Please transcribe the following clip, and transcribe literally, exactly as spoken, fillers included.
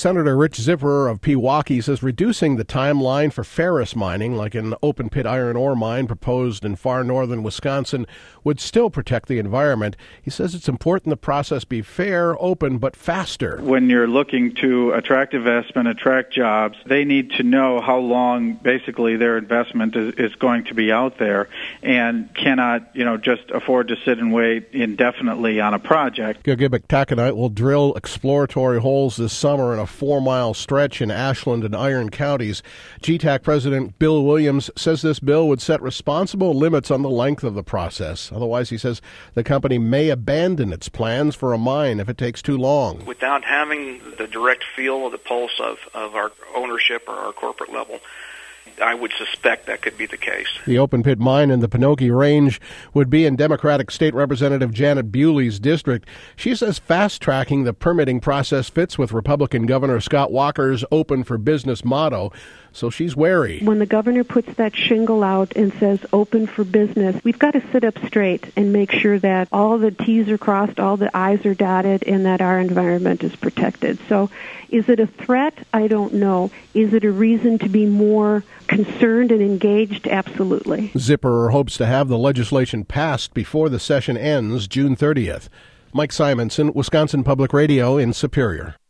Senator Rich Zipperer of Pewaukee says reducing the timeline for ferrous mining, like an open-pit iron ore mine proposed in far northern Wisconsin, would still protect the environment. He says it's important the process be fair, open, but faster. When you're looking to attract investment, attract jobs, they need to know how long basically their investment is, is going to be out there and cannot, you know, just afford to sit and wait indefinitely on a project. Gilgibik Taconite will drill exploratory holes this summer in a four-mile stretch in Ashland and Iron counties. G TAC President Bill Williams says this bill would set responsible limits on the length of the process. Otherwise, he says the company may abandon its plans for a mine if it takes too long. Without having the direct feel of the pulse of, of our ownership or our corporate level, I would suspect that could be the case. The open-pit mine in the Pinocchio Range would be in Democratic State Representative Janet Bewley's district. She says fast-tracking the permitting process fits with Republican Governor Scott Walker's open for business motto, so she's wary. When the governor puts that shingle out and says open for business, we've got to sit up straight and make sure that all the T's are crossed, all the I's are dotted, and that our environment is protected. So is it a threat? I don't know. Is it a reason to be more concerned and engaged? Absolutely. Zipperer hopes to have the legislation passed before the session ends June thirtieth. Mike Simonson, Wisconsin Public Radio in Superior.